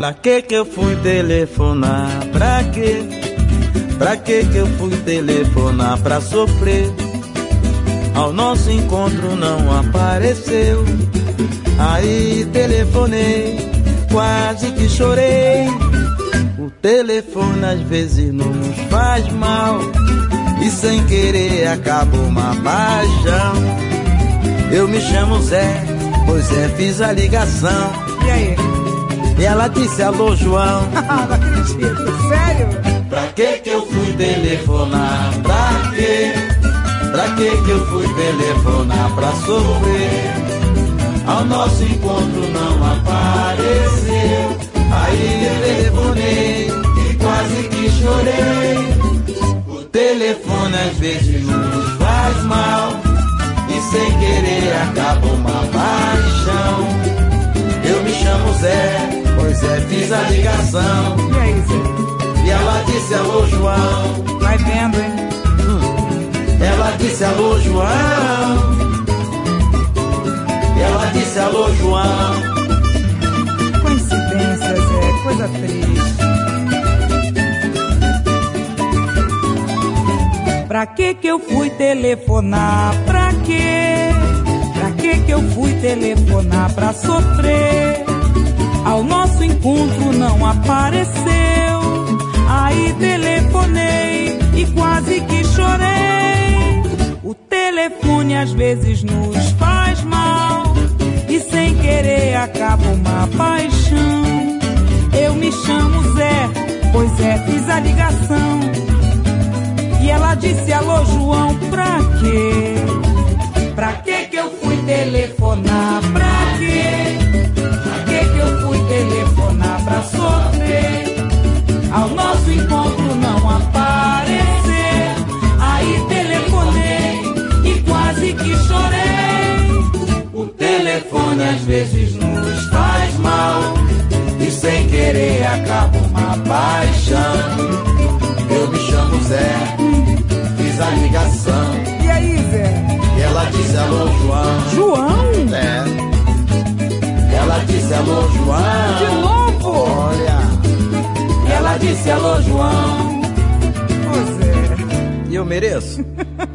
Pra que eu fui telefonar? Pra quê? Pra que eu fui telefonar? Pra sofrer. Ao nosso encontro não apareceu. Aí telefonei, quase que chorei. O telefone às vezes nos faz mal, e sem querer acaba uma paixão. Eu me chamo Zé, pois fiz a ligação. E aí? E ela disse: alô, João. Não acredito, sério? Pra que eu fui telefonar? Pra quê? Pra que eu fui telefonar? Pra sofrer. Ao nosso encontro não apareceu. Aí telefonei e quase que chorei. O telefone às vezes nos faz mal, e sem querer acaba uma paixão. Eu me chamo Zé, pois fiz a ligação. E aí, Zé? E ela disse: alô, João. Vai vendo, hein? Ela disse: alô, João. E ela disse: alô, João. Coincidência, Zé, coisa triste. Pra que eu fui telefonar? Pra quê? Pra que eu fui telefonar? Pra sofrer. Ao nosso encontro não apareceu. Aí telefonei e quase que chorei. O telefone às vezes nos faz mal, e sem querer acaba uma paixão. Eu me chamo Zé, pois fiz a ligação. E ela disse: alô, João, pra quê? Pra que eu fui telefonar? Pra quê? Pra que eu fui telefonar? Pra sofrer. Ao nosso encontro não aparecer. Aí telefonei e quase que chorei. O telefone às vezes nos faz mal, e sem querer acaba uma paixão. Eu me chamo Zé, fiz a ligação. E aí, Zé? E ela disse: alô, João. João? Ela disse: alô, João. De novo? Olha. E ela disse: alô, João. Ô, Zé. E eu mereço?